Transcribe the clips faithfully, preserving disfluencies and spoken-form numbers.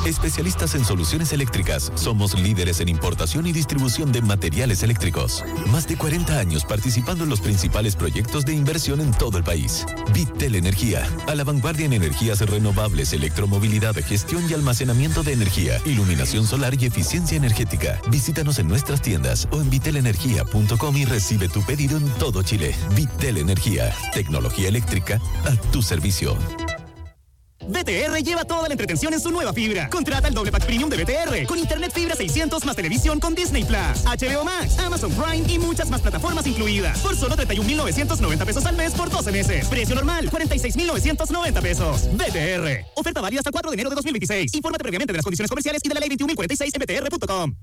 Especialistas en soluciones eléctricas, somos líderes en importación y distribución de materiales eléctricos. Más de cuarenta años participando en los principales proyectos de inversión en todo el país. Bitel Energía, a la vanguardia en energías renovables, electromovilidad, gestión y almacenamiento de energía, iluminación solar y eficiencia energética. Visítanos en nuestras tiendas o en bitel energía punto com y recibe tu pedido en todo Chile. Bitel Energía, tecnología eléctrica a tu servicio. B T R lleva toda la entretención en su nueva fibra. Contrata el doble pack premium de B T R con internet fibra seiscientos más televisión con Disney Plus, H B O Max, Amazon Prime y muchas más plataformas incluidas. Por solo treinta y un mil novecientos noventa pesos al mes por doce meses. Precio normal, cuarenta y seis mil novecientos noventa pesos. B T R. Oferta válida hasta el cuatro de enero de dos mil veintiséis. Infórmate previamente de las condiciones comerciales y de la ley veintiún mil cuarenta y seis en b t r punto com.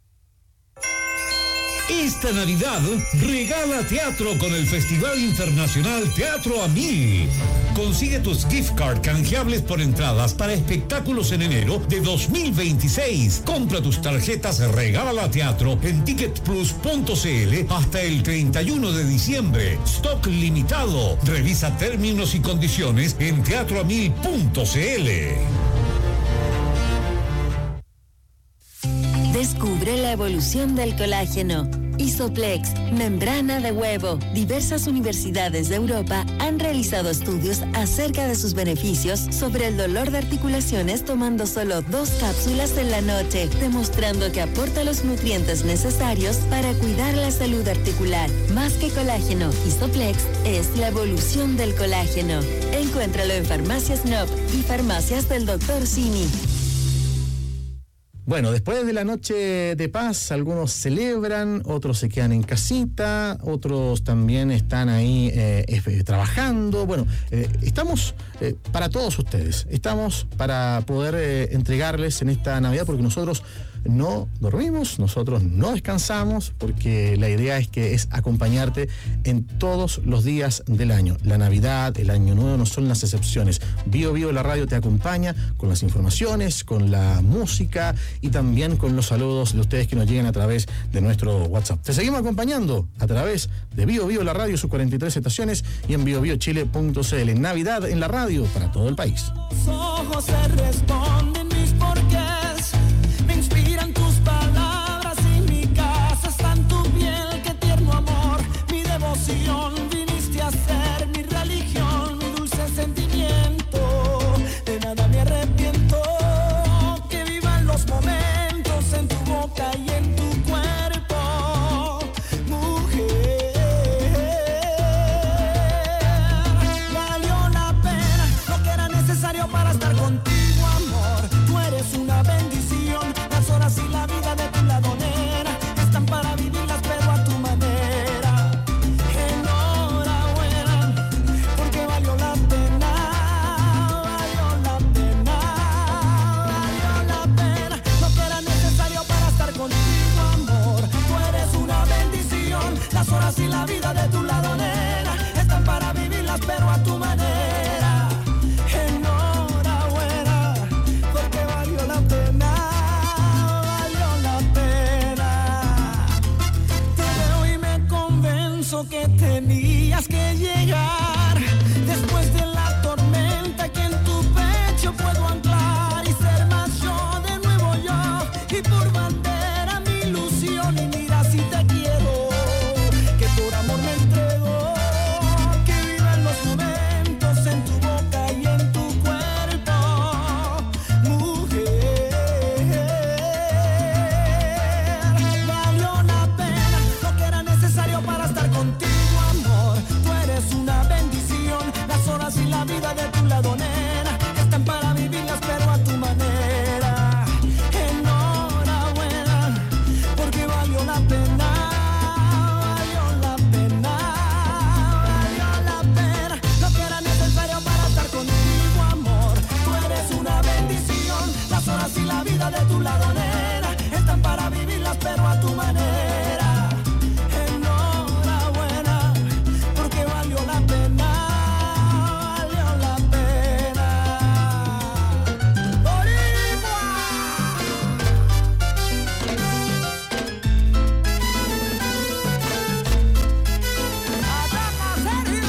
Esta Navidad regala teatro con el Festival Internacional Teatro a Mil. Consigue tus gift card canjeables por entradas para espectáculos en enero de dos mil veintiséis. Compra tus tarjetas Regala Teatro en ticket plus punto c l hasta el treinta y uno de diciembre. Stock limitado. Revisa términos y condiciones en teatro a mil punto c l. Descubre la evolución del colágeno. Isoplex, membrana de huevo. Diversas universidades de Europa han realizado estudios acerca de sus beneficios sobre el dolor de articulaciones tomando solo dos cápsulas en la noche, demostrando que aporta los nutrientes necesarios para cuidar la salud articular. Más que colágeno, Isoplex es la evolución del colágeno. Encuéntralo en Farmacias N O P y Farmacias del doctor Simi. Bueno, después de la noche de paz, algunos celebran, otros se quedan en casita, otros también están ahí eh, eh, trabajando. Bueno, eh, estamos eh, para todos ustedes, estamos para poder eh, entregarles en esta Navidad, porque nosotros no dormimos, nosotros no descansamos, porque la idea es que es acompañarte en todos los días del año. La Navidad, el Año Nuevo no son las excepciones. Bio Bio, la radio te acompaña con las informaciones, con la música y también con los saludos de ustedes que nos llegan a través de nuestro WhatsApp. Te seguimos acompañando a través de Bio Bio, la radio, sus cuarenta y tres estaciones y en bio bio chile punto c l. Navidad en la radio para todo el país. Los ojos se responden mis porqués, me inspiran tus palabras y mi casa está en tu piel, qué tierno amor, mi devoción, viniste a ser mi religión, mi dulce sentimiento, de nada me arrepiento, que vivan los momentos en tu boca y en tu cuerpo, mujer, valió la pena lo que era necesario para estar contigo, amor, tú eres una bendición, las horas y la vida de tu lado, nena, están para vivirlas pero a tu manera. Enhorabuena, porque valió la pena, valió la pena, valió la pena, lo que era necesario para estar contigo, amor, tú eres una bendición, las horas y la vida de tu lado, nena, están para vivirlas pero a tu manera. Enhorabuena, porque valió la pena, valió la pena. Te veo y me convenzo que tenías que llegar después de la tormenta, que en tu pecho puedo anclar y ser más yo, de nuevo yo, y por bandera mi ilusión, y mira si te quiero, que por amor me entrego, que vivan los momentos en tu boca y en tu cuerpo, mujer, valió la pena lo que era necesario para estar contigo, amor, tú eres una bendición, las horas y la vida de tu lado, nena, están para vivirlas pero a tu manera. Enhorabuena, porque valió la pena, valió la pena, valió la pena lo que era necesario para estar contigo, amor, tú eres una bendición, las horas y la vida de tu lado, nena, están para vivirlas pero a tu manera. Enhorabuena, porque valió la pena, valió la pena. ¡Boricua! ¡Ataca, Sergio!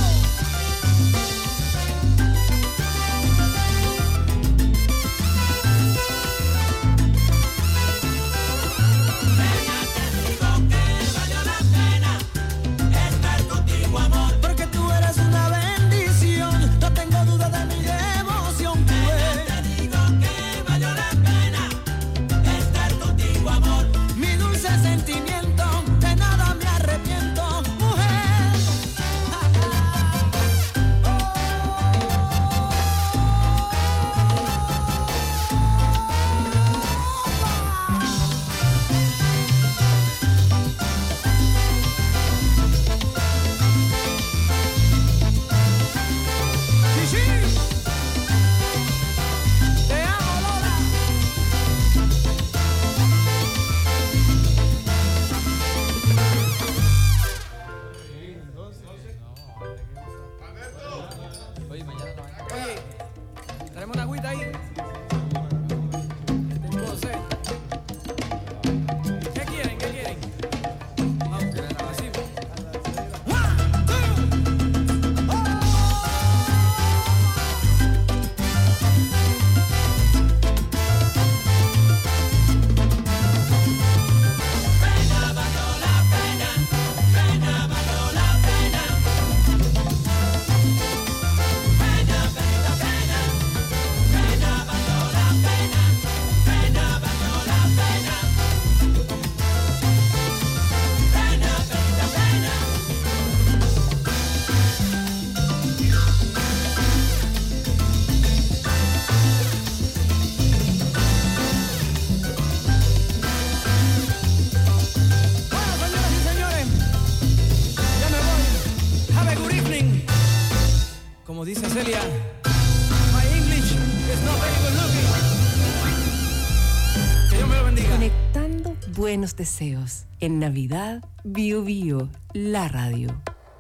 buenos deseos. En Navidad, Bio Bio, la radio.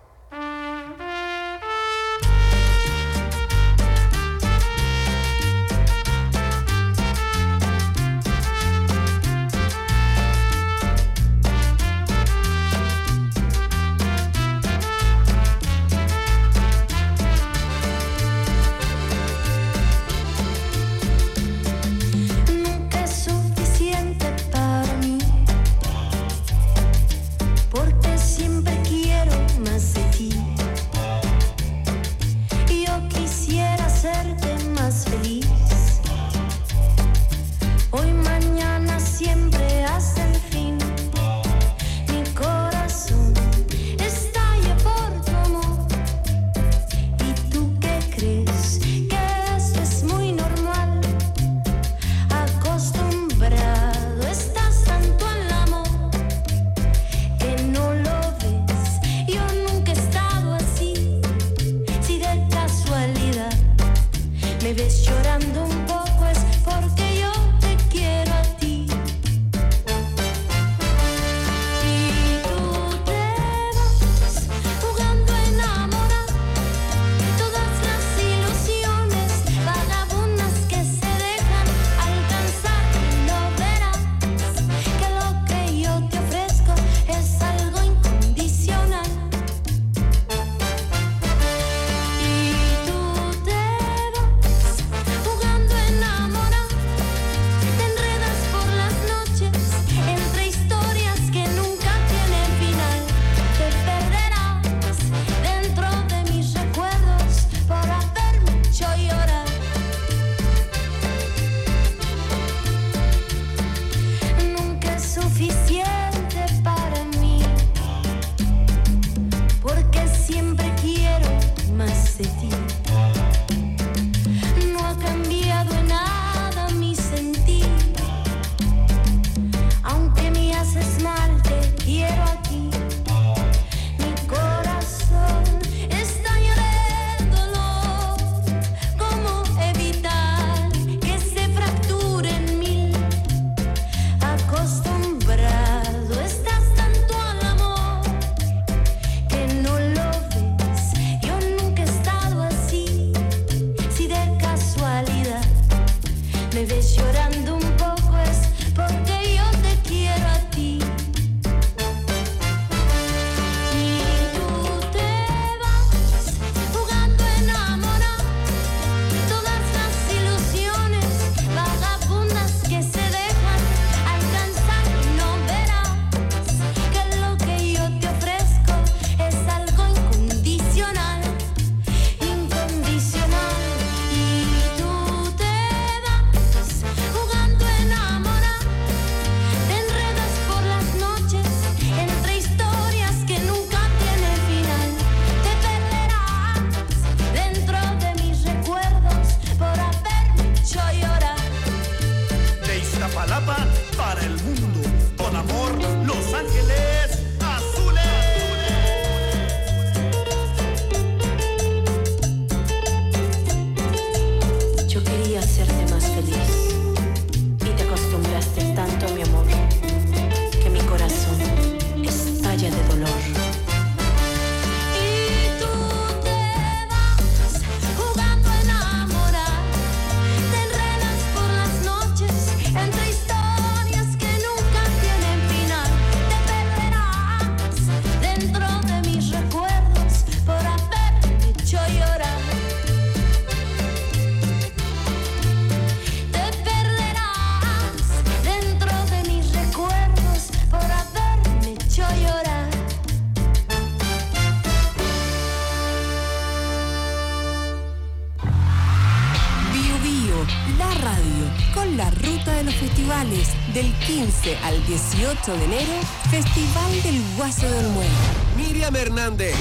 Del quince al dieciocho de enero, Festival del Guaso de Olmué. Miriam Hernández.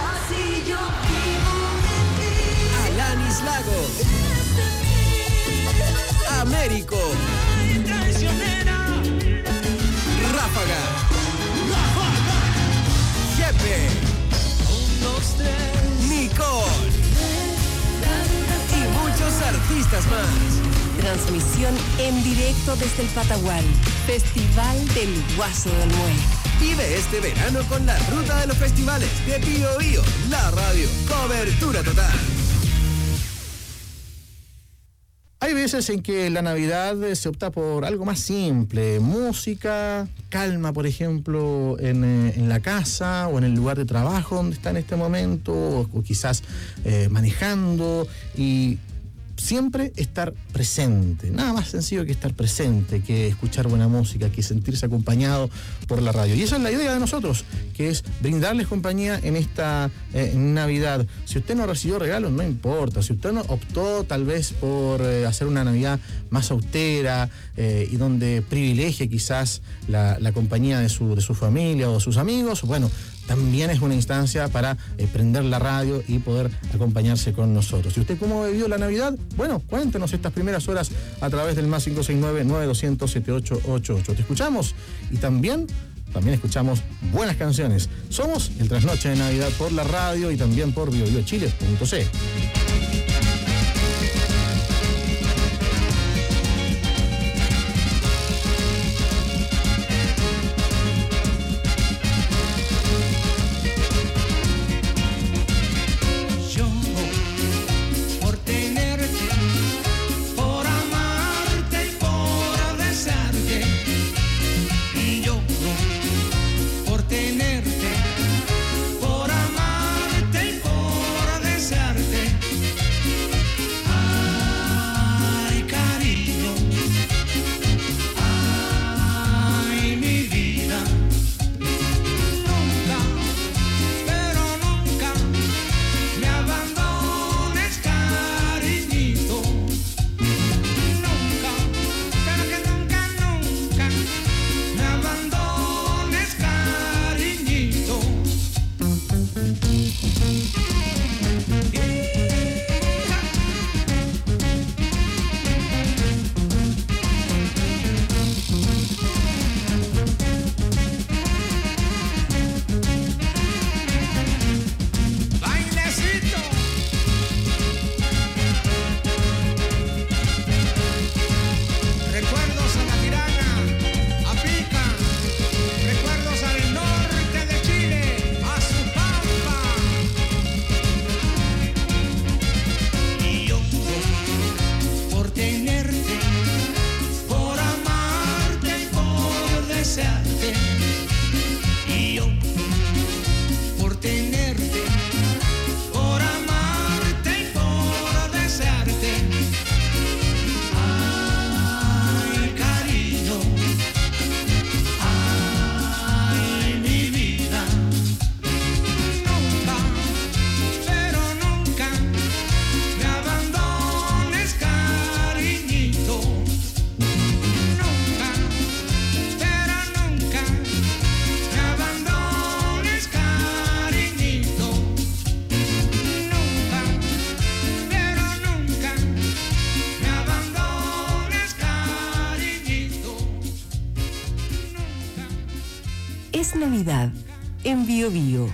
Alanis Lagos. Américo. Ráfaga. Jepe. Nicole. Y muchos artistas más. Transmisión en directo Directo desde el Patagual, Festival del Guaso del Mue. Vive este verano con la ruta de los festivales de Bio Bio, la radio, cobertura total. Hay veces en que la Navidad se opta por algo más simple, música, calma, por ejemplo, en, en la casa o en el lugar de trabajo donde está en este momento, o, o quizás eh, manejando, y siempre estar presente. Nada más sencillo que estar presente, que escuchar buena música, que sentirse acompañado por la radio. Y esa es la idea de nosotros, que es brindarles compañía en esta eh, Navidad. Si usted no recibió regalos, no importa. Si usted no optó tal vez por eh, hacer una Navidad más austera eh, y donde privilegie quizás la, la compañía de su, de su familia o de sus amigos, bueno, también es una instancia para eh, prender la radio y poder acompañarse con nosotros. ¿Y usted cómo vivió la Navidad? Bueno, cuéntenos estas primeras horas a través del más cinco seis nueve, nueve dos cero cero, siete ocho ocho ocho. Te escuchamos y también, también escuchamos buenas canciones. Somos el Trasnoche de Navidad por la radio y también por bio bio chile punto c. Es Navidad en Bio Bio.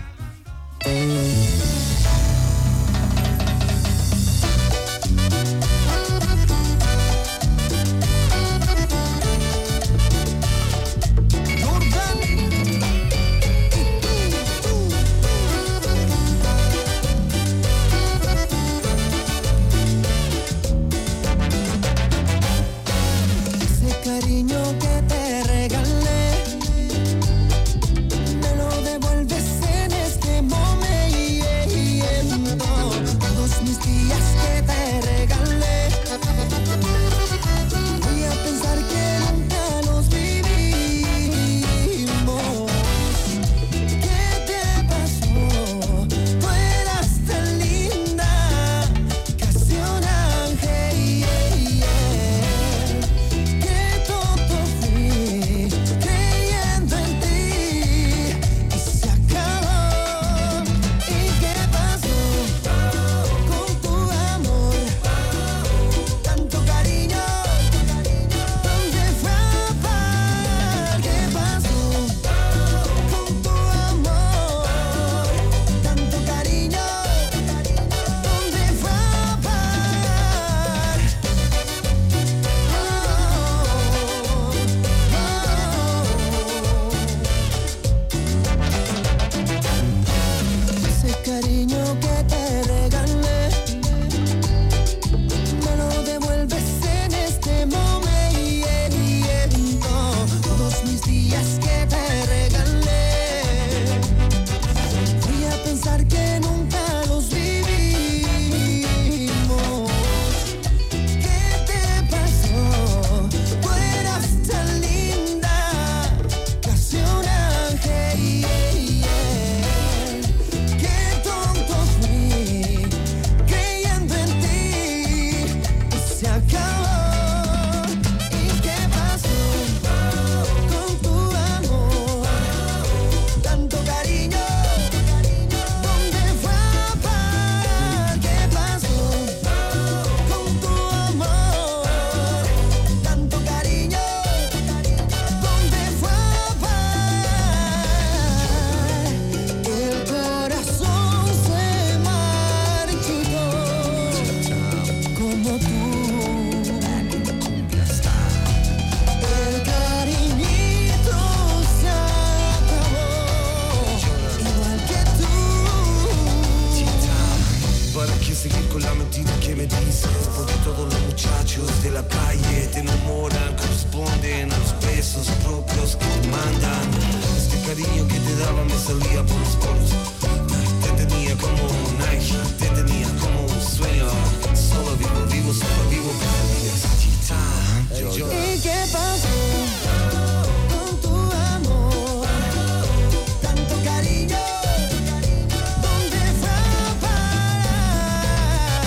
cariño que te daba me salía por los poros. Te tenía como un ángel, te tenía como un sueño. Solo vivo, vivo, solo vivo para ti. Yo, yo. ¿Y qué pasó con tu amor? Tanto cariño, ¿dónde fue a parar?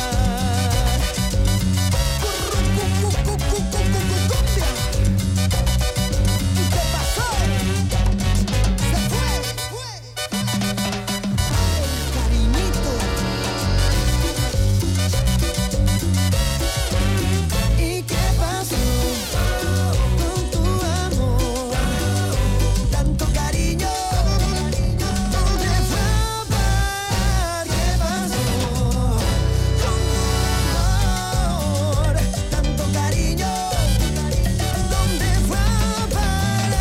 Cumbia. ¿Y qué pasó? Se fue, fue. Cariñito. ¿Y qué pasó con tu amor? Tanto cariño, ¿dónde fue a parar? ¿Qué pasó con tu amor? Tanto cariño, ¿dónde fue a parar?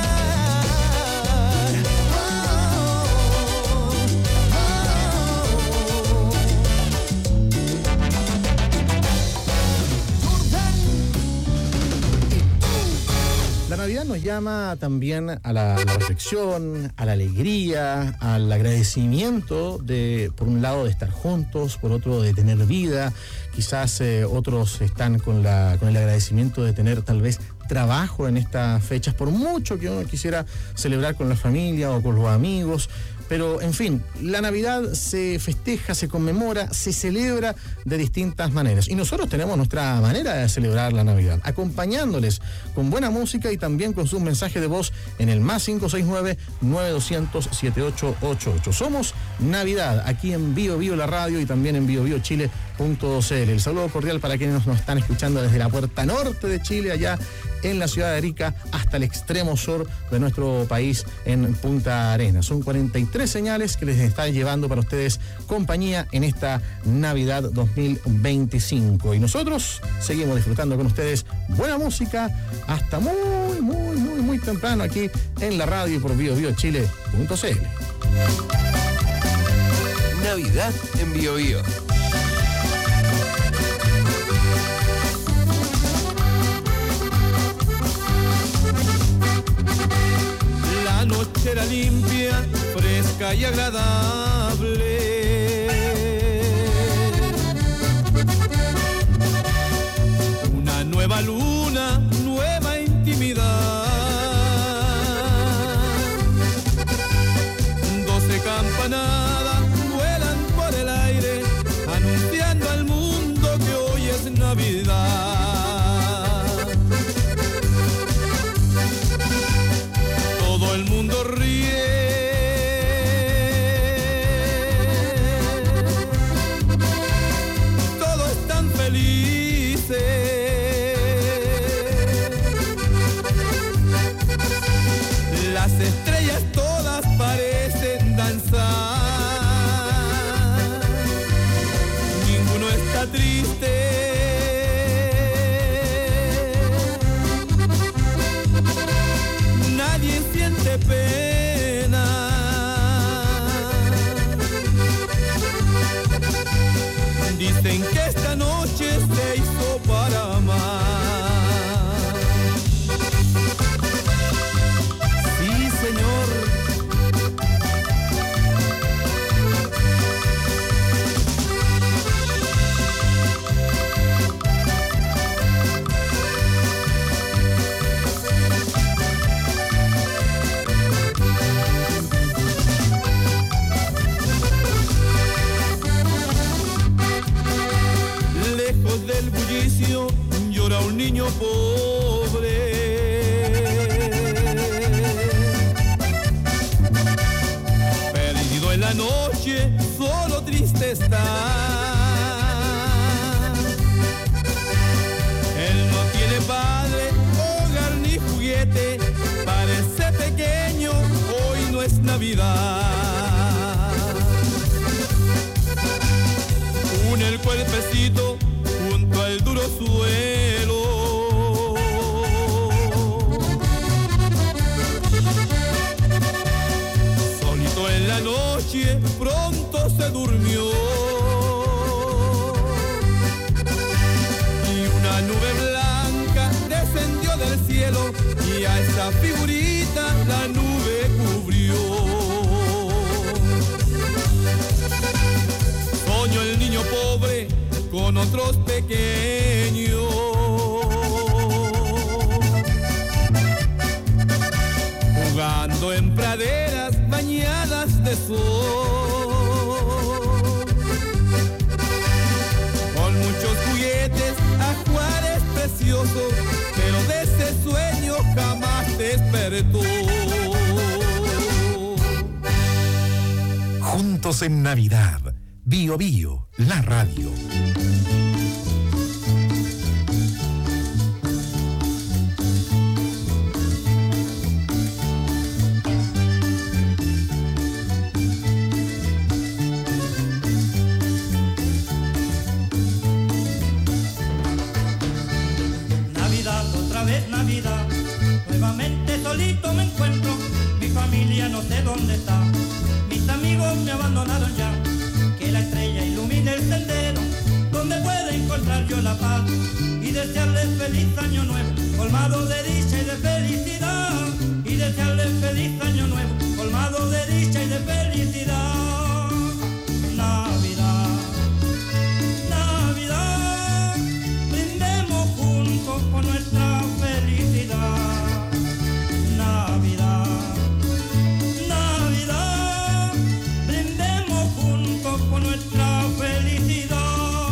La Navidad nos llama también a la, a la reflexión, a la alegría, al agradecimiento de, por un lado, de estar juntos, por otro, de tener vida. Quizás eh, otros están con, la, con el agradecimiento de tener tal vez trabajo en estas fechas, por mucho que uno quisiera celebrar con la familia o con los amigos. Pero, en fin, la Navidad se festeja, se conmemora, se celebra de distintas maneras. Y nosotros tenemos nuestra manera de celebrar la Navidad, acompañándoles con buena música y también con sus mensajes de voz en el más cinco seis nueve, nueve dos cero cero, siete ocho ocho ocho. Somos Navidad, aquí en Bio Bio la radio y también en bio bio chile punto c l. El saludo cordial para quienes nos están escuchando desde la puerta norte de Chile, allá en la ciudad de Arica, hasta el extremo sur de nuestro país, en Punta Arenas. Son cuarenta y tres señales que les están llevando para ustedes compañía en esta Navidad dos mil veinticinco. Y nosotros seguimos disfrutando con ustedes buena música hasta muy, muy, muy, muy temprano aquí en la radio y por bio bio chile punto c l. Navidad en Bio Bio. La noche era limpia, fresca y agradable. Una nueva luna, nueva intimidad. Doce campanadas vuelan por el aire, anunciando al mundo que hoy es Navidad. Todo el mundo ríe, todos están felices. Las estrellas todas parecen danzar, ninguno está triste. Nadie siente pena. Dicen que esta noche se hizo para amar. Sí, señor. Lejos del bullicio llora un niño pobre. Perdido en la noche, solo triste está. Él no tiene padre, hogar ni juguete. Parece pequeño, hoy no es Navidad. Une el cuerpecito junto al duro suelo. Solito en la noche, pronto se durmió. Y una nube blanca descendió del cielo y a esa figurita la nube otros pequeños. Jugando en praderas bañadas de sol, con muchos juguetes, ajuares preciosos, pero de ese sueño jamás despertó. Juntos en Navidad, Bio Bio, la radio. Navidad, otra vez Navidad, nuevamente solito me encuentro, mi familia no sé dónde está. Mis amigos me abandonaron ya, que la estrella ilumine el sendero, donde pueda encontrar yo la paz y desearles feliz año nuevo, colmado de dicha y de felicidad, y desearles feliz año nuevo, colmado de dicha y de felicidad. Navidad, Navidad, brindemos juntos por nuestra felicidad. Navidad, Navidad, brindemos juntos por nuestra felicidad.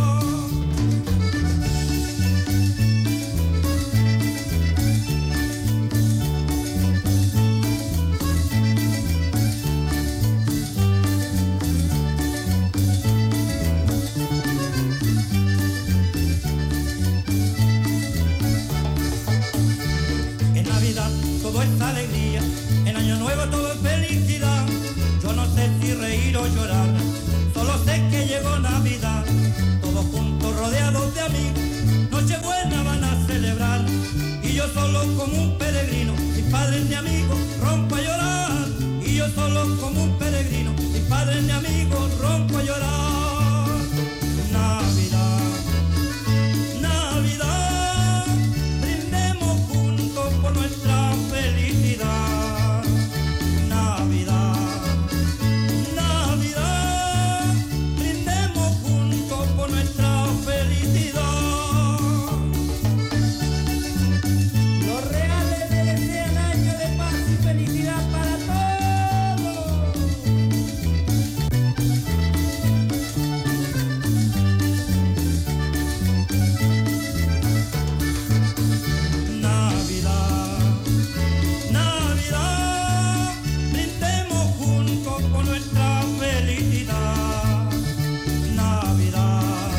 En Navidad todo es alegría, en Año Nuevo todo es felicidad. Yo no sé si reír o llorar, solo sé que llegó Navidad. Todos juntos rodeados de amigos, Nochebuena van a celebrar. Y yo solo como un peregrino, sin padres ni amigos, rompo a llorar. Y yo solo como un peregrino, sin padres ni amigos, rompo a llorar. Navidad, Navidad, brindemos juntos por nuestra felicidad. Navidad, Navidad, brindemos juntos por nuestra felicidad. Los reales le desean año de paz y felicidad para todos. Navidad, Navidad, brindemos juntos por nuestra felicidad. Navidad,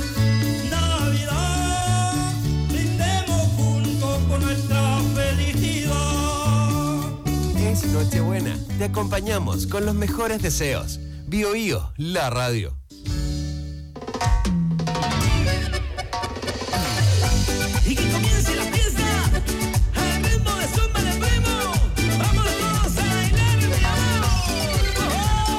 Navidad, brindemos juntos por nuestra felicidad. Es Nochebuena. Te acompañamos con los mejores deseos. Bio Bio, la radio. Y que comience la fiesta al ritmo de zumba de primo. Vamos todos a bailar, mi amor.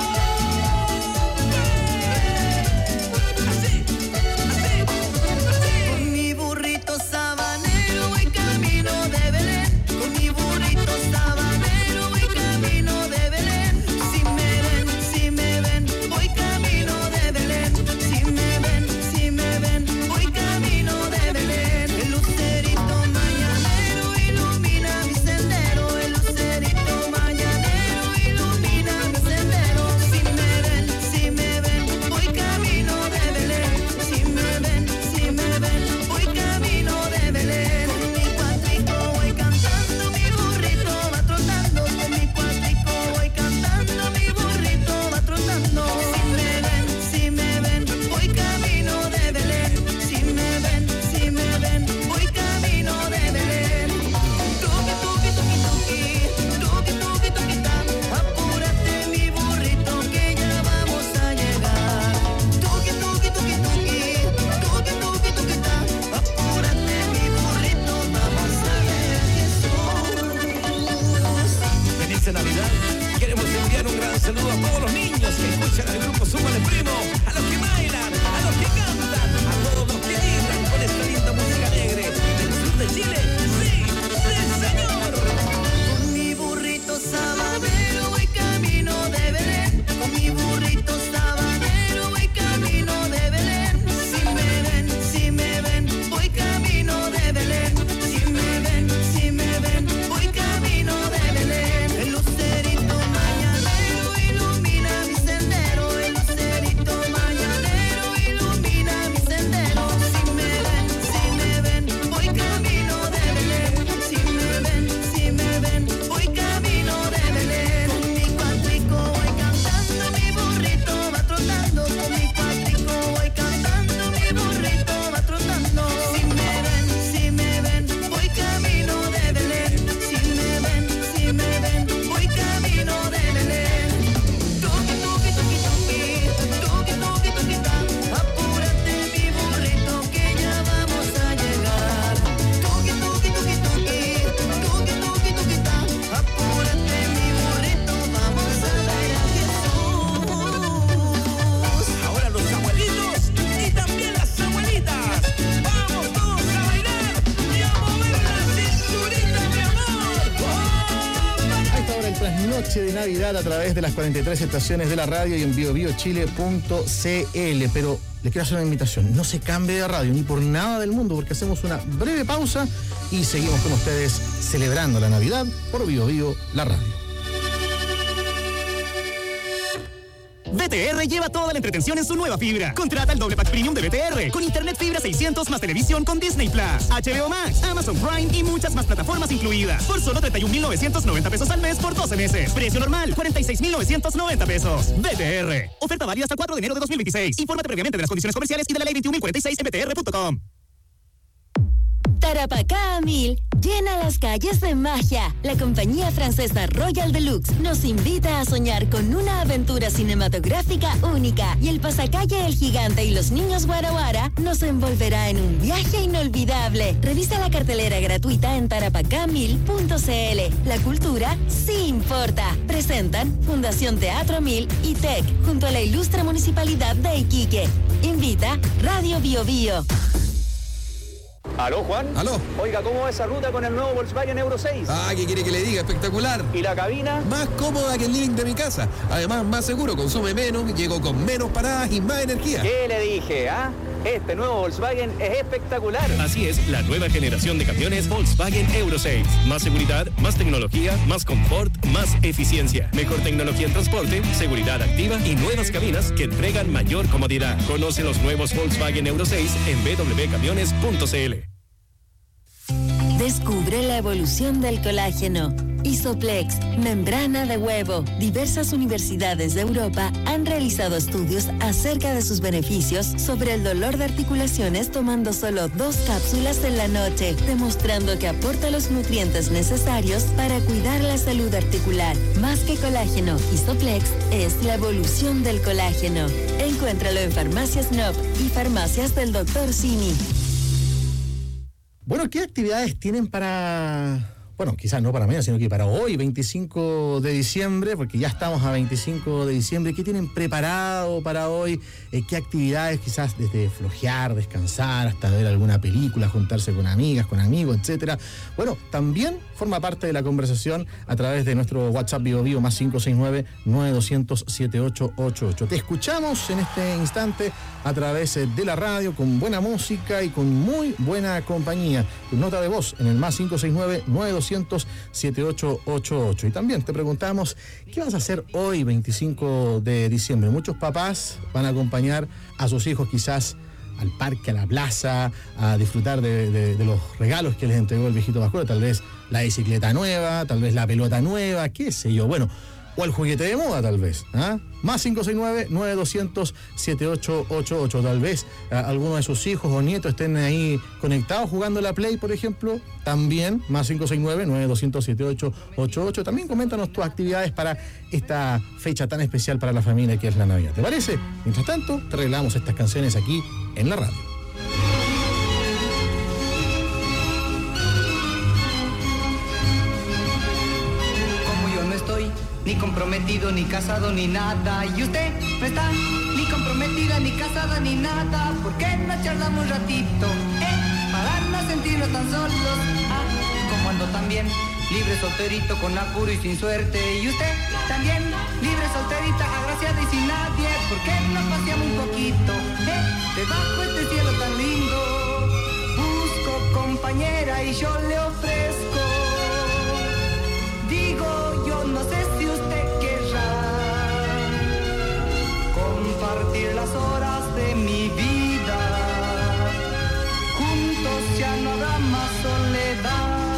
Así, así, así. Con mi burrito sabanero voy camino de Belén. Con mi burrito sabanero voy camino de Belén. Si me ven, si me ven, voy camino de Belén. Si me ven, si me ven, voy camino de Belén. El lucerito mañanero ilumina mi sendero. El lucerito mañanero ilumina mi sendero. Si me ven, si me ven, voy camino de Belén. Si me ven, si me ven, voy camino de Belén. Con mi cuatrico voy cantando, mi burrito va trotando. Con mi cuatrico voy cantando, mi burrito va trotando. Si me ven, si me ven, voy camino de Belén. Si me ven, si me ven, voy camino de Belén. Tuki, tuki, tuki, tuki, tuki, tuki, tuki, ta. Apúrate, mi burrito, que ya vamos a llegar. Tuki, tuki, tuki, tuki, tuki, tuki, tuki, ta. Apúrate, mi burrito, vamos a ver Jesús. Feliz Navidad. Queremos enviar un gran saludo a todos los niños que escuchan al grupo Zumba de Primo, a los que bailan, a los que cantan, a todos los que vibran con esta linda música alegre del sur de Chile. Sí, sí, señor. Con mi burrito sabanero voy camino de Belén. Con mi burrito sabanero voy camino de Belén. Si me ven, noche de Navidad a través de las cuarenta y tres estaciones de la radio y en bio bio chile punto c l. Pero les quiero hacer una invitación. No se cambie de radio ni por nada del mundo, porque hacemos una breve pausa y seguimos con ustedes celebrando la Navidad por Bio Bio, la radio. B T R lleva toda la entretención en su nueva fibra. Contrata el doble pack premium de B T R con internet fibra seiscientos más televisión con Disney Plus, H B O Max, Amazon Prime y muchas más plataformas incluidas. Por solo treinta y un mil novecientos noventa pesos al mes por doce meses. Precio normal, cuarenta y seis mil novecientos noventa pesos. B T R. Oferta válida hasta el cuatro de enero de dos mil veintiséis. Infórmate previamente de las condiciones comerciales y de la ley veintiún mil cuarenta y seis en b t r punto com. Tarapacá a mil llena las calles de magia. La compañía francesa Royal Deluxe nos invita a soñar con una aventura cinematográfica única y el pasacalle El Gigante y los niños Guaraguara nos envolverá en un viaje inolvidable. Revisa la cartelera gratuita en tarapacá mil punto c l. La cultura sí importa. Presentan Fundación Teatro Mil y T E C junto a la ilustre Municipalidad de Iquique. Invita Radio Bio Bio. ¿Aló, Juan? ¿Aló? Oiga, ¿cómo va esa ruta con el nuevo Volkswagen Euro seis? Ah, ¿qué quiere que le diga? Espectacular. ¿Y la cabina? Más cómoda que el living de mi casa. Además, más seguro, consume menos, llego con menos paradas y más energía. ¿Qué le dije, ah? Este nuevo Volkswagen es espectacular. Así es, la nueva generación de camiones Volkswagen Euro seis. Más seguridad, más tecnología, más confort, más eficiencia. Mejor tecnología en transporte, seguridad activa y nuevas cabinas que entregan mayor comodidad. Conoce los nuevos Volkswagen Euro seis en b w camiones punto c l. Descubre la evolución del colágeno. Isoplex, membrana de huevo. Diversas universidades de Europa han realizado estudios acerca de sus beneficios sobre el dolor de articulaciones tomando solo dos cápsulas en la noche, demostrando que aporta los nutrientes necesarios para cuidar la salud articular. Más que colágeno, Isoplex es la evolución del colágeno. Encuéntralo en Farmacias N O P y Farmacias del doctor Simi. Bueno, ¿qué actividades tienen para... Bueno, quizás no para mañana, sino que para hoy, veinticinco de diciembre, porque ya estamos a veinticinco de diciembre. ¿Qué tienen preparado para hoy? Eh, ¿Qué actividades quizás desde flojear, descansar, hasta ver alguna película, juntarse con amigas, con amigos, etcétera? Bueno, también forma parte de la conversación a través de nuestro WhatsApp Bio Bio más cinco seis nueve, nueve dos cero cero, siete ocho ocho ocho. Te escuchamos en este instante a través de la radio con buena música y con muy buena compañía. Tu nota de voz en el más cinco seis nueve, nueve dos cero cero, siete ocho ocho ocho. Y también te preguntamos, ¿qué vas a hacer hoy, veinticinco de diciembre? Muchos papás van a acompañar a sus hijos quizás al parque, a la plaza, a disfrutar de, de, de los regalos que les entregó el viejito Pascuero, tal vez la bicicleta nueva, tal vez la pelota nueva, qué sé yo, bueno, o el juguete de moda tal vez, ¿ah? Más cinco seis nueve, nueve dos cero cero, siete ocho ocho ocho. Tal vez a, alguno de sus hijos o nietos estén ahí conectados jugando la Play, por ejemplo. También, más cinco seis nueve, nueve dos cero cero, siete ocho ocho ocho. También coméntanos tus actividades para esta fecha tan especial para la familia que es la Navidad. ¿Te parece? Mientras tanto, te regalamos estas canciones aquí en la radio. Como yo no estoy ni comprometido, ni casado, ni nada, y usted no está ni comprometida, ni casada, ni nada, ¿por qué no charlamos un ratito, eh? Para no sentirnos tan solos, ah, como ando también, libre, solterito, con apuro y sin suerte, y usted también, libre, solterita, agraciada y sin nadie, ¿por qué no paseamos un poquito, eh? Debajo de este cielo tan lindo, busco compañera y yo le ofrezco, digo, yo no sé si usted querrá compartir las horas de mi vida. Juntos ya no habrá más soledad.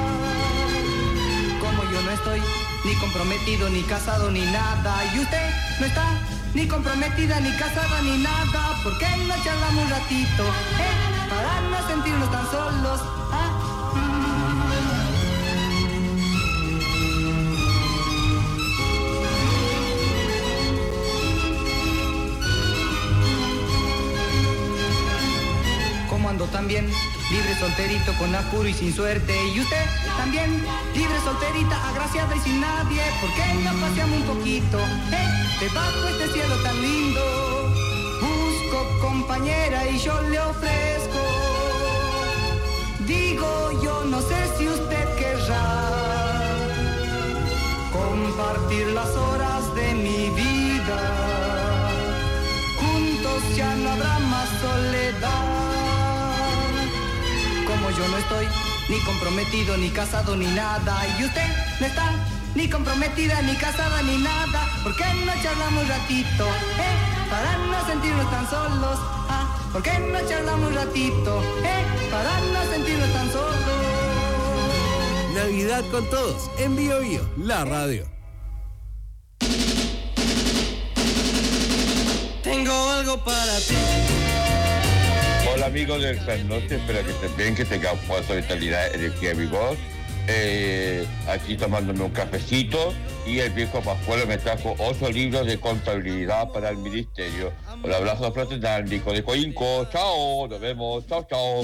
Como yo no estoy ni comprometido, ni casado, ni nada, y usted no está ni comprometida, ni casada, ni nada, ¿por qué no charlamos un ratito, eh? Para no sentirnos tan solos, ah. Ando también, libre, solterito, con apuro y sin suerte, y usted también, libre, solterita, agraciada y sin nadie, ¿por qué no paseamos un poquito, eh? Debajo de este cielo tan lindo, busco compañera y yo le ofrezco, digo, yo no sé si usted querrá compartir sentir las horas de mi vida. Juntos ya no habrá más soledad. Como yo no estoy ni comprometido, ni casado, ni nada, y usted no está ni comprometida, ni casada, ni nada, ¿por qué no charlamos un ratito, eh? Para no sentirnos tan solos, ah, ¿por qué no charlamos un ratito, eh? Para no sentirnos tan solos. Navidad con todos, en Bio Bio, la radio. Tengo algo para ti. Hola amigos del San Noche, espero que estén bien, que tengan fuerza, vitalidad, energía y vigor. Eh, aquí tomándome un cafecito y el viejo Pascual me trajo ocho libros de contabilidad para el ministerio. Un abrazo fraternal, Nico de Coinco. Chao, nos vemos. Chao, chao.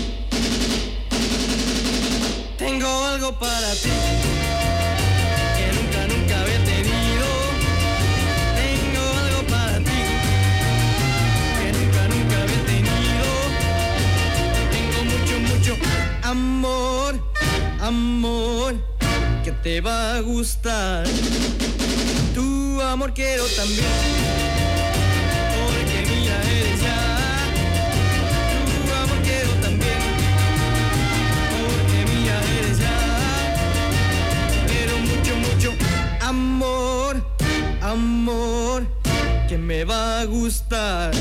Tengo algo para ti que nunca, nunca había tenido. Tengo algo para ti que nunca, nunca había tenido. Tengo mucho, mucho amor, amor que te va a gustar. Tu amor quiero también, porque mía eres ya. Tu amor quiero también, porque mía eres ya. Quiero mucho, mucho amor, amor que me va a gustar.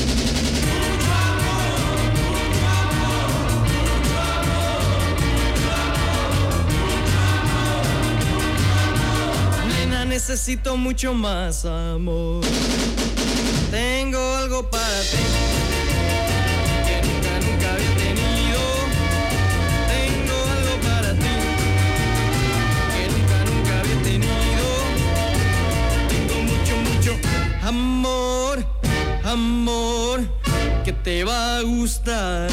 Necesito mucho más amor. Tengo algo para ti que nunca, nunca había tenido. Tengo algo para ti que nunca, nunca había tenido. Tengo mucho, mucho amor, amor que te va a gustar.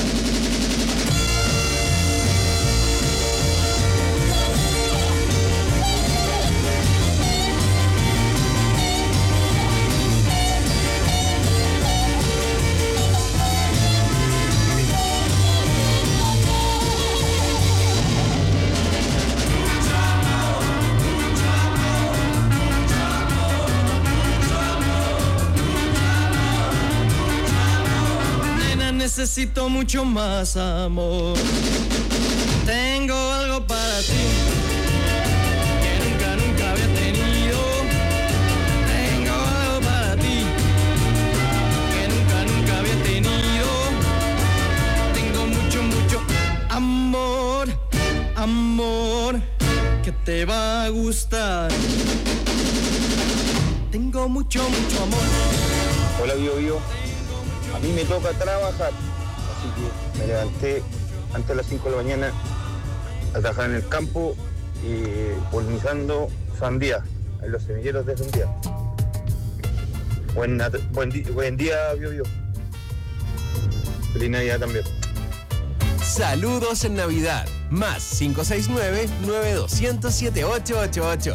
Necesito mucho más amor. Tengo algo para ti que nunca, nunca había tenido. Tengo algo para ti que nunca, nunca había tenido. Tengo mucho, mucho amor, amor que te va a gustar. Tengo mucho, mucho amor. Hola, Bio Bio. A mí me toca trabajar, así que me levanté antes de las cinco de la mañana a trabajar en el campo y polinizando sandía, en los semilleros de sandía. Buen, buen, di, buen día, Bio Bio. Feliz Navidad también. Saludos en Navidad. Más cinco seis nueve, nueve dos cero cero, siete ocho ocho ocho.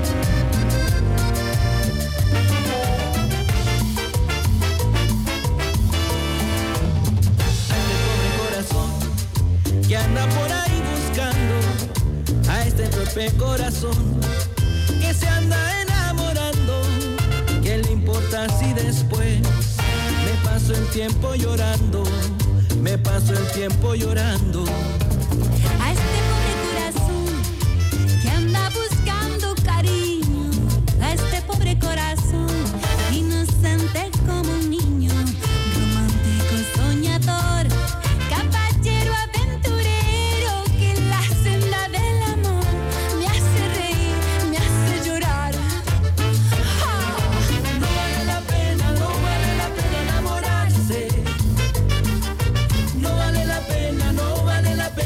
Que anda por ahí buscando a este torpe corazón que se anda enamorando. ¿Qué le importa si después me paso el tiempo llorando? Me paso el tiempo llorando. A este pobre corazón que anda buscando cariño, a este pobre corazón inocente como un niño, romántico soñador, caballero aventurero, que la senda del amor me hace reír, me hace llorar. ¡Ah! No vale la pena, no vale la pena enamorarse. No vale la pena, no vale la pena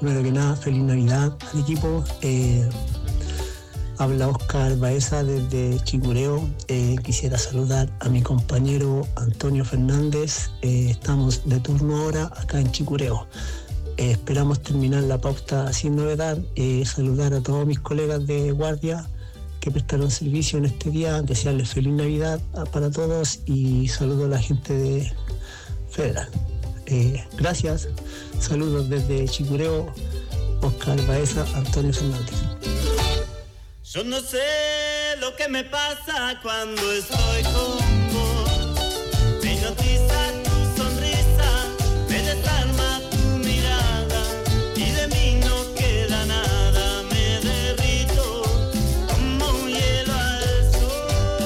primero que nada, feliz Navidad al equipo. Eh, habla Oscar Baeza desde Chicureo. Eh, quisiera saludar a mi compañero Antonio Fernández. Eh, estamos de turno ahora acá en Chicureo. Eh, esperamos terminar la pauta sin novedad. Eh, saludar a todos mis colegas de guardia que prestaron servicio en este día, desearles feliz Navidad para todos y saludo a la gente de Federal. Eh, gracias, saludos desde Chicureo, Oscar Baeza, Antonio Fernández. Yo no sé lo que me pasa cuando estoy con vos, me hipnotiza tu sonrisa, me desarma tu mirada y de mí no queda nada, me derrito como un hielo al sol.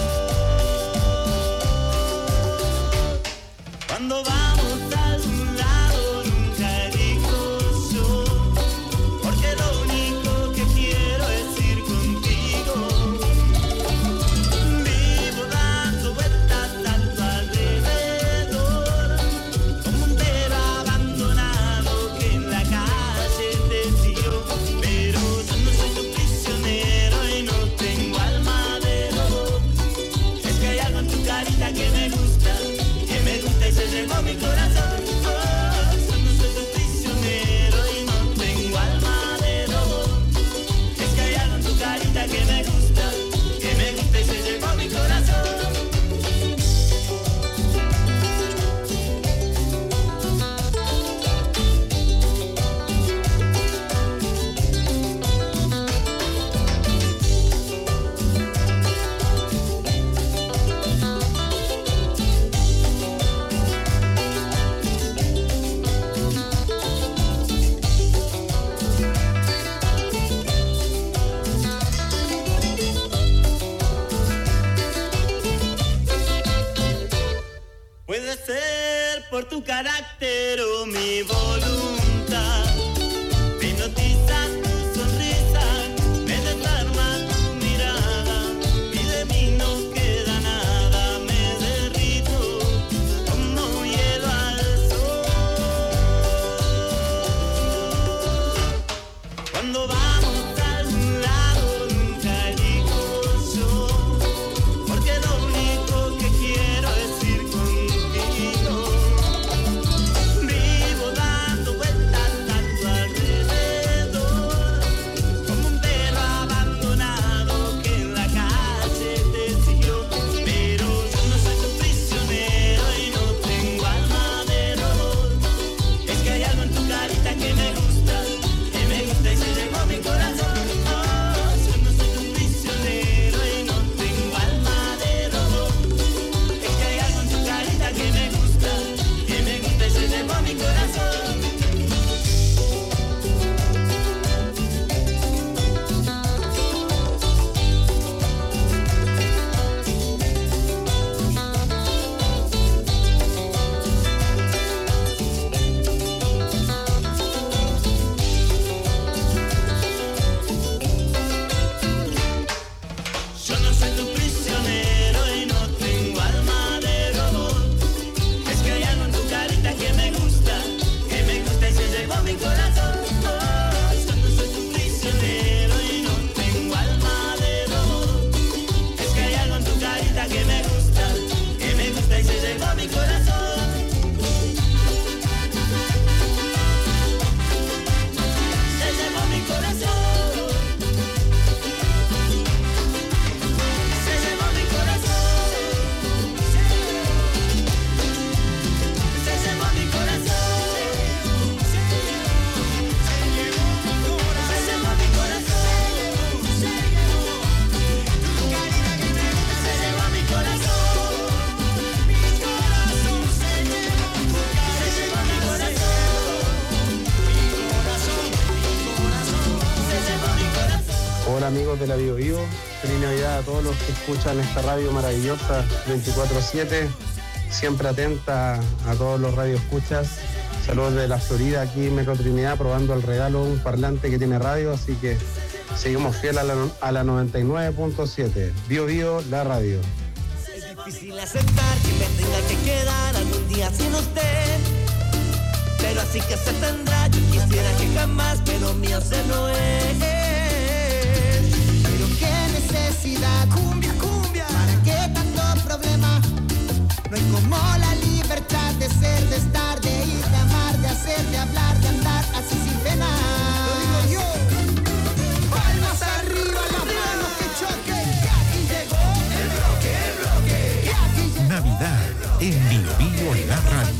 Cuando vamos a algún lado nunca elijo yo, porque lo único que quiero es ir contigo. Vivo dando vueltas a tu alrededor, como un perro abandonado que en la calle te siguió. Pero yo no soy tu prisionero y no tengo alma de robot. Es que hay algo en tu carita que me gusta, que me gusta y se llevó mi corazón. Oh, yo no soy tu prisionero y no tengo alma de robot. Es que hay algo en tu carita que me gusta, que me gusta y se llevó mi corazón. Puede ser por tu carácter o mi voluntad, me hipnotiza tu sonrisa, me desarma tu mirada y de mí no queda nada, me derrito como hielo al sol. Cuando vamos a algún lado nunca elijo yo, porque lo único que quiero es ir contigo. Vivo dando vueltas a tu alrededor, como un perro abandonado que en la calle te siguió. Pero yo no soy tu prisionero y no tengo alma de robot. Es que hay algo en tu carita que me gusta, que me gusta y se llevó mi corazón. Oh, yo no soy tu prisionero y no tengo alma de robot. Es que hay algo en tu carita que me gusta, que me gusta y se llevó mi corazón. Yo no soy tu prisionero y no tengo alma de robot. Es que hay algo en tu carita que me gusta, que me gusta y se llevó mi corazón. Oh, yo no soy tu prisionero y no tengo alma de robot. Es que hay algo en tu carita que me gusta, que me gusta y se llevó mi corazón. Se llevó mi corazón. Se llevó mi corazón. Se llevó mi corazón. Se llevó mi corazón. Se llevó mi corazón. Mi corazón se llevó. Se llevó mi corazón. Mi corazón, mi corazón. Se llevó mi corazón. Hola amigos de la Bio Bio, feliz Navidad a todos los que escuchan esta radio maravillosa veinticuatro siete, siempre atenta a todos los radioescuchas. Saludos de la Florida, aquí en Metro Trinidad, probando el regalo, un parlante que tiene radio, así que seguimos fiel a la, a la noventa y nueve punto siete. Bio Bio, la radio. Es difícil aceptar que me tenga que quedar algún día sin usted, pero así que se tendrá. Yo quisiera que jamás, pero mío se no es. Pero qué necesidad, cumbia, cumbia, ¿para qué tanto problema? No hay como la libertad de ser, de estar, de ir, de amar, de hacer, de hablar, de andar así sin pena. Lo digo yo. Palmas arriba, las manos que choquen. Que aquí llegó el bloque, el bloque. Que aquí llegó Navidad en Bio Bio La Radio.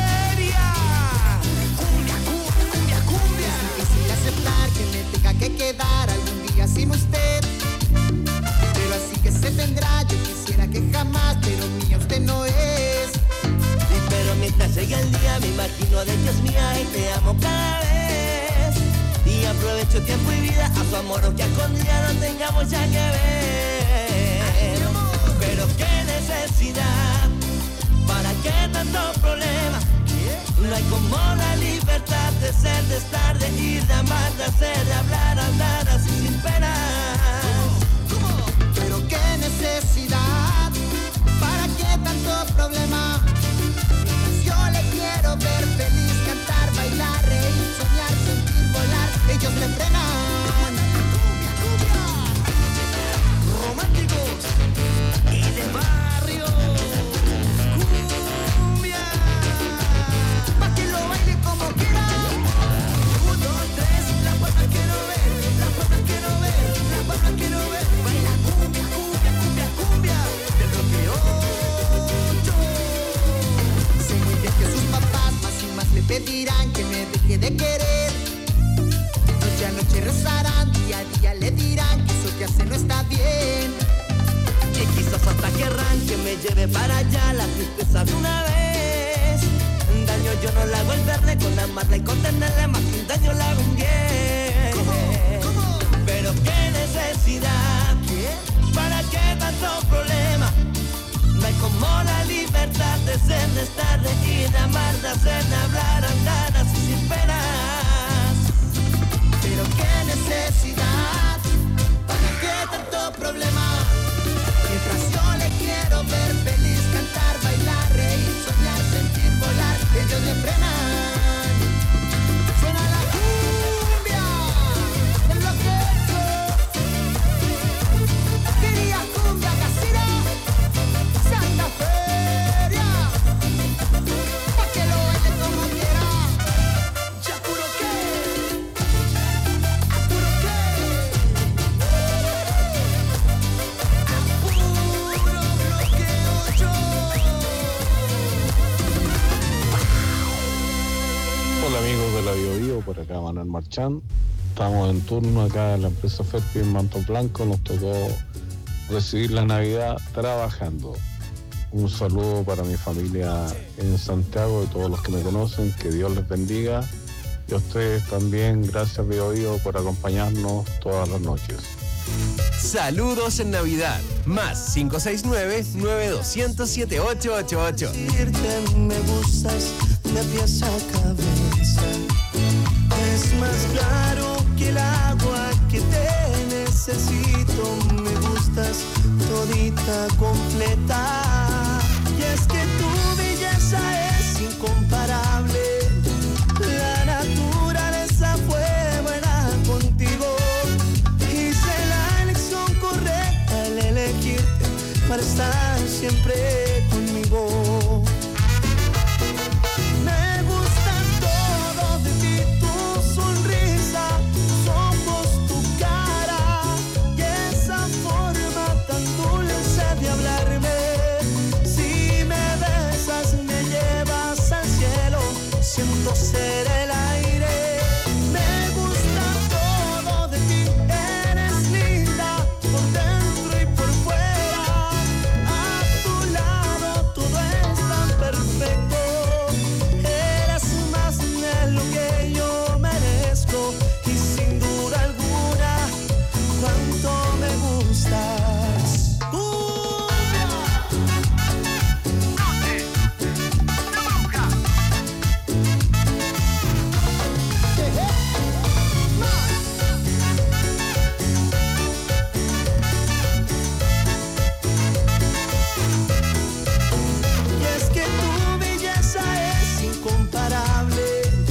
Cumbia, cumbia, cumbia, cumbia. Es difícil aceptar que me tenga que quedar algún día sin usted. Pero así que se tendrá, yo quisiera que jamás, pero mía usted no es. Sí, pero mientras llega el día me imagino de Dios mía y te amo cada vez. Y aprovecho tiempo y vida a su amor, aunque algún día no tengamos ya que ver. Pero qué necesidad, ¿para qué tanto problema? No hay como la libertad de ser, de estar, de ir, de amar, de hacer, de hablar, andar así sin pena. Pero qué necesidad, ¿para qué tanto problema? Yo le quiero ver feliz, cantar, bailar, reír, soñar, sentir, volar. Ellos me frenan. Cumbia, cumbia. Románticos y de barrio. Cumbia. Pa' que lo baile como quiera. Un, dos, tres, las palmas quiero ver, las palmas quiero ver, las palmas quiero ver. Baila cumbia, cumbia, cumbia, cumbia. Del bloque ocho. Sé muy bien que sus papás más y más le pedirán que me deje de querer. Noche a noche rezarán, día a día le dirán que eso que hace no está bien. Y quizás hasta querrán que me lleve para allá la tristeza de una vez. Daño yo no le hago el verle, con amarla y contenerle, más que un daño le hago un bien. Pero qué necesidad, ¿para qué tanto problema? No hay como la libertad de ser, de estar, de ir, de amar, de hacer, de hablar, andar así sin penas. Pero qué necesidad, ¿para qué tanto problema? Mientras yo le quiero ver feliz, cantar, bailar, reír, soñar, sentir, volar, ellos le frenan. Suena la cumbia del bloque. Quería cumbia casera, Santa Feria, pa' que lo baile como quiera. Ya puro que, a puro que, a puro bloque ocho. Hola amigos de la Bio Bio, por acá Manuel Marchán. Estamos en turno acá en la empresa Ferpi en Manto Blanco. Nos tocó recibir la Navidad trabajando. Un saludo para mi familia en Santiago y todos los que me conocen. Que Dios les bendiga. Y a ustedes también, gracias Bio Bio por acompañarnos todas las noches. Saludos en Navidad. Más cinco seis nueve, nueve dos cero cero, siete ocho ocho ocho. Decirte me gustas de pies a cabeza. Es más claro que el agua que te necesito. Me gustas todita completa. Y es que tu belleza es incomparable. La naturaleza fue buena contigo. Hice la elección correcta al elegirte para estar siempre conmigo. Me gusta todo de ti, tu sonrisa, tus ojos, tu cara y esa forma tan dulce de hablarme. Si me besas me llevas al cielo, siento ser el aire. Me gusta todo de ti, eres linda por dentro y por fuera. A tu lado todo es tan perfecto. Eres más de lo que yo merezco y sin duda alguna cuánto me gustas. Cumbia. Y es que tu belleza es incomparable.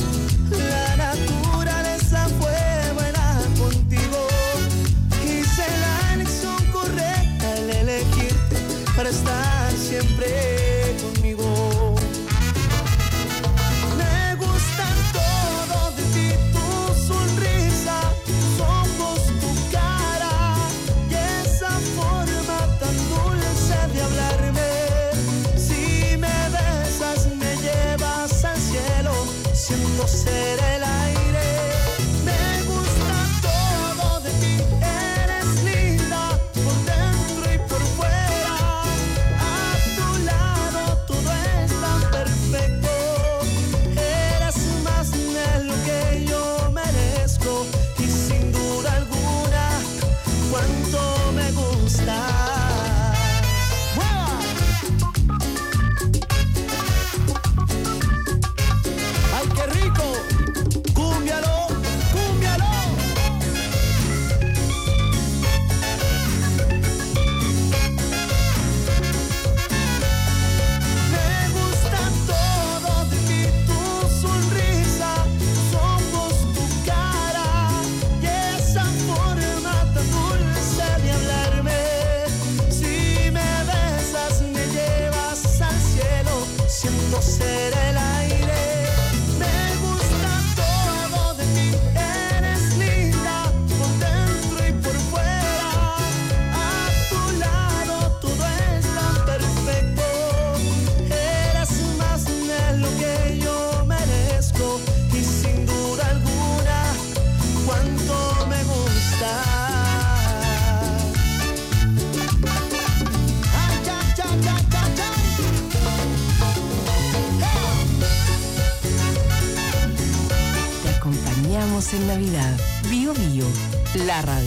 Saludos en Navidad. Bio Bio, la radio.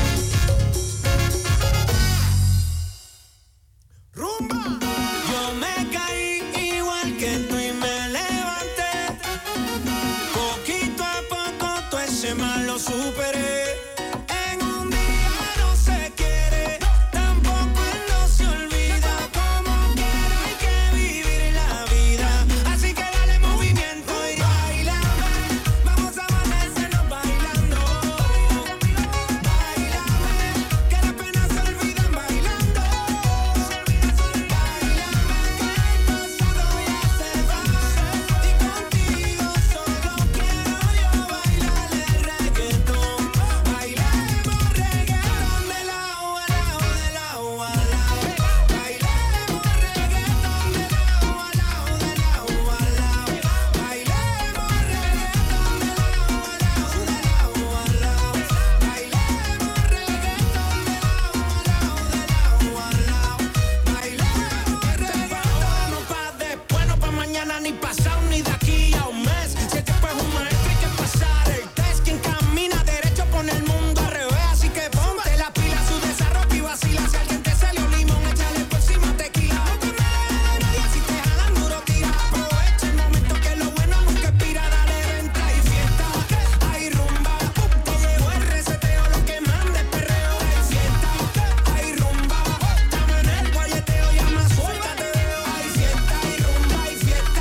Yo me caí igual que tú y me levanté. Poquito a poco todo ese mal lo superé. En un día no se quiere, tampoco él no se olvida. Como quiera hay que vivir la vida. Así que dale movimiento y baila. Vamos a amanecernos bailando. Baila, que las penas se olvidan bailando. Ni pasado ni de aquí a un mes. Si este pues un maestro hay que pasar el test. Quien camina derecho pone el mundo al revés. Así que ponte la pila, su desarrollo y vacila. Si alguien te salió limón, échale por encima tequila. No te me dejes de nadie, si te jalan duro tira. Aprovecha el momento que lo bueno nunca expira. Dale venta y fiesta, hay rumba. Te llegó el reseteo, lo que manda el perreo. Hay fiesta, hay rumba. Estamos en el guayeteo, llama suelta te veo. Hay fiesta, hay rumba, hay fiesta.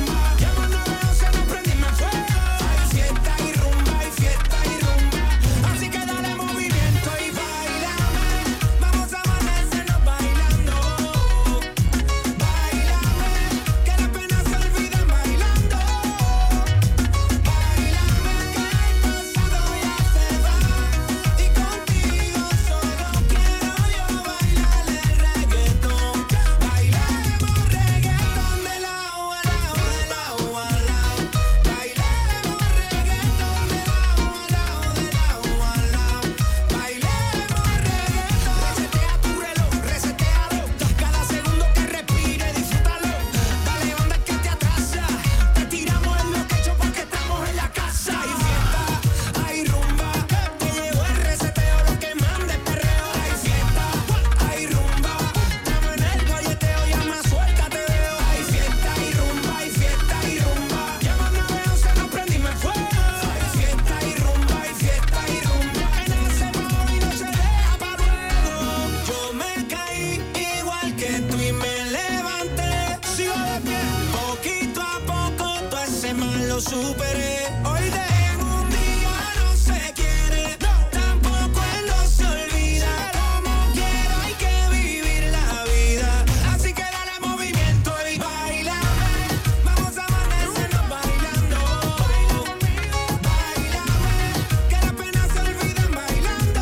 Superé, hoy de en un día no se quiere, tampoco él no se olvida. Como quiera hay que vivir la vida. Así que dale movimiento y baila. Vamos a amanecernos bailando. Baila, que las penas se olviden bailando.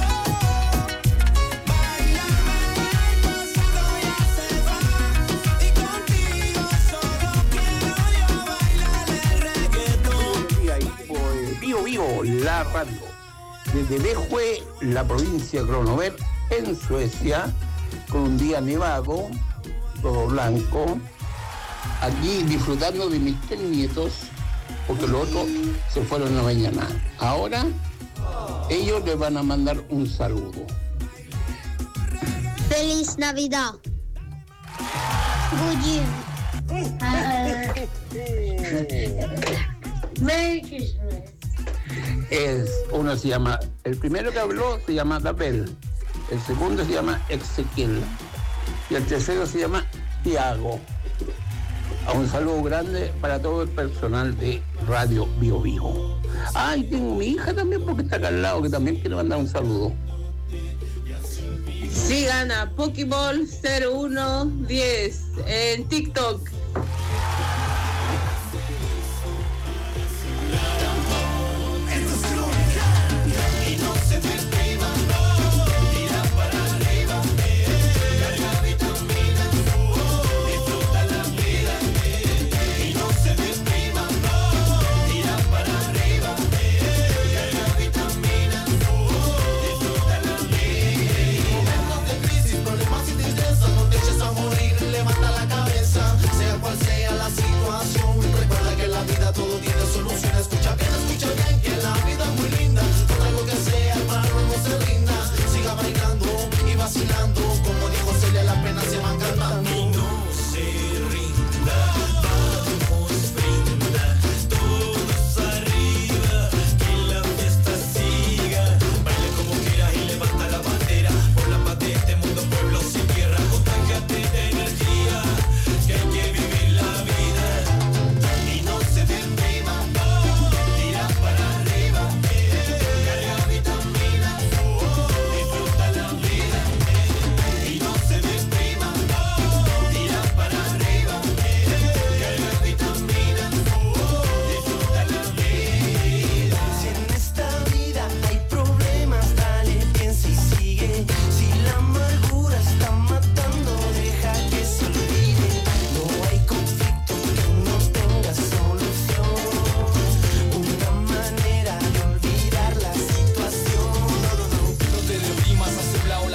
Baila, el pasado ya se va. Y contigo solo quiero yo bailar el reggaetón. Bio Bio, la radio. Desde Växjö, la provincia de Kronoberg, en Suecia, con un día nevado, todo blanco, aquí disfrutando de mis tres nietos, porque los otros se fueron en la mañana. Ahora, ellos les van a mandar un saludo. Feliz Navidad. Good year. Merry Christmas. Es, uno se llama, el primero que habló se llama Dabel, el segundo se llama Ezequiel y el tercero se llama Tiago. Un saludo grande para todo el personal de Radio Bio Bio. Ah, y tengo mi hija también porque está acá al lado, que también quiere mandar un saludo. Sigan a Pokéball cero uno diez en TikTok. Momentos de crisis, problemas y tristeza, no te eches a morir, levanta la cabeza. Sea vacilando